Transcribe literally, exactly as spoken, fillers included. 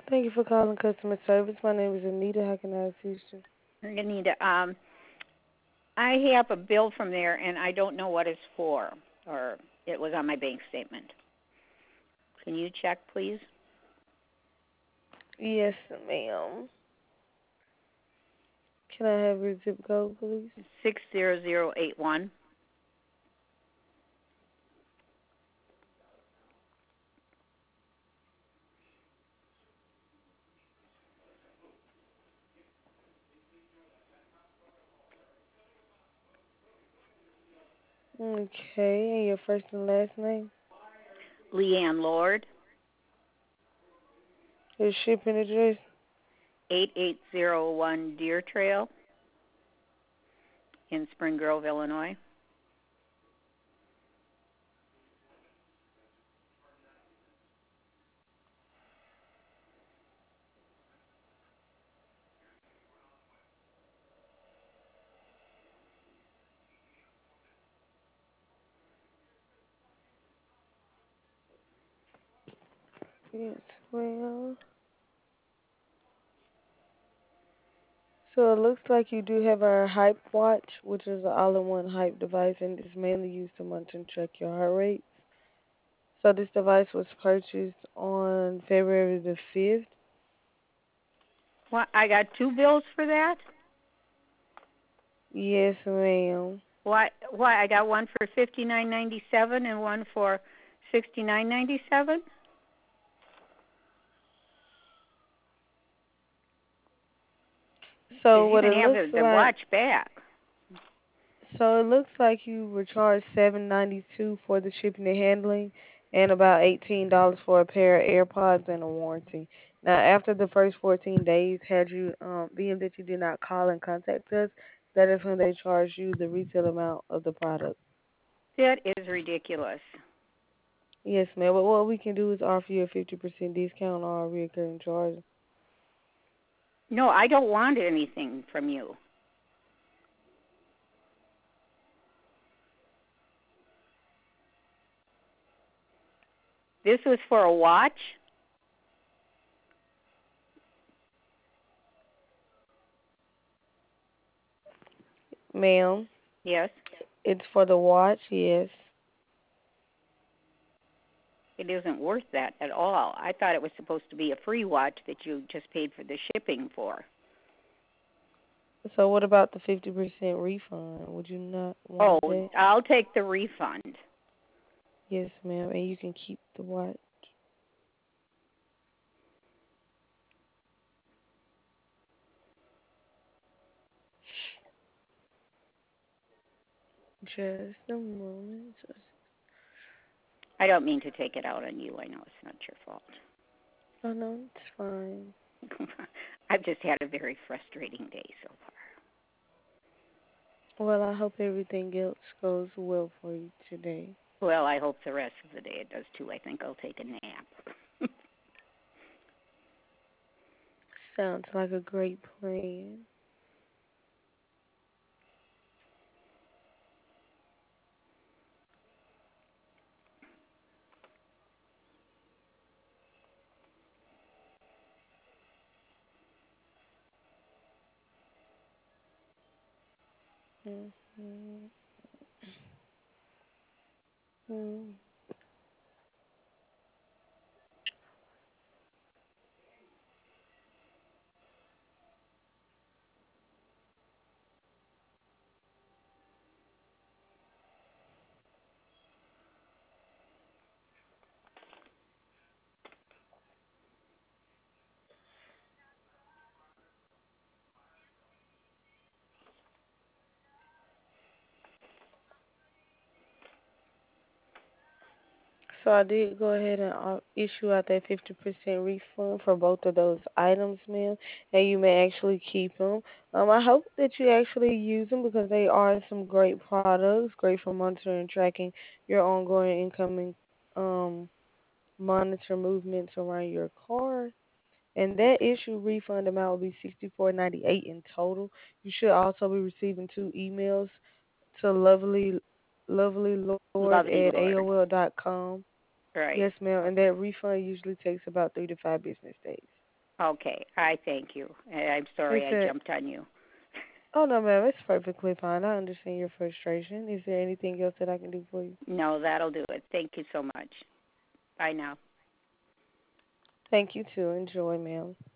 Thank you for calling customer service. My name is Anita. How can I assist you? Anita, um, I have a bill from there, and I don't know what it's for, or it was on my bank statement. Can you check, please? Yes, ma'am. Can I have your zip code, please? Six zero zero eight one. Okay, and your first and last name? Leanne Lord, Your shipping address? eight eight zero one Deer Trail in Spring Grove, Illinois. Yes, well. So it looks like you do have our Hype Watch, which is an all-in-one Hype device, and it's mainly used to monitor and track your heart rate. So this device was purchased on February the fifth. What? I got two bills for that? Yes, ma'am. Why? Why? I got one for fifty nine ninety seven and one for sixty nine ninety seven. So Because you what can it have looks the, the like, watch back. so it looks like you were charged seven ninety two for the shipping and handling, and about eighteen dollars for a pair of AirPods and a warranty. Now, after the first fourteen days, had you um, being that you did not call and contact us, that is when they charge you the retail amount of the product. That is ridiculous. Yes, ma'am. But what we can do is offer you a fifty percent discount on our recurring charges. No, I don't want anything from you. This was for a watch? Ma'am, Yes. it's for the watch. Yes. It isn't worth that at all. I thought it was supposed to be a free watch that you just paid for the shipping for. So what about the fifty percent refund? Would you not Oh, want that? I'll take the refund. Yes, ma'am, and you can keep the watch. Just a moment. I don't mean to take it out on you. I know it's not your fault. Oh no, it's fine. I've just had a very frustrating day so far. Well, I hope everything else goes well for you today. Well, I hope the rest of the day it does too. I think I'll take a nap. Sounds like a great plan. Mm-hmm. Mm-hmm. So I did go ahead and uh, issue out that fifty percent refund for both of those items, ma'am, and you may actually keep them. Um, I hope that you actually use them because they are some great products, great for monitoring and tracking your ongoing incoming um monitor movements around your car. And that issue refund amount will be sixty four ninety eight in total. You should also be receiving two emails to lovely lovely lord Lovely at A Lord. O L dot com. Right. Yes, ma'am. And that refund usually takes about three to five business days. Okay, I thank you. I- I'm Is sorry I there? jumped on you. Oh no, ma'am, it's perfectly fine. I understand your frustration. Is there anything else that I can do for you? No, that'll do it. Thank you so much. Bye now. Thank you too. Enjoy, ma'am.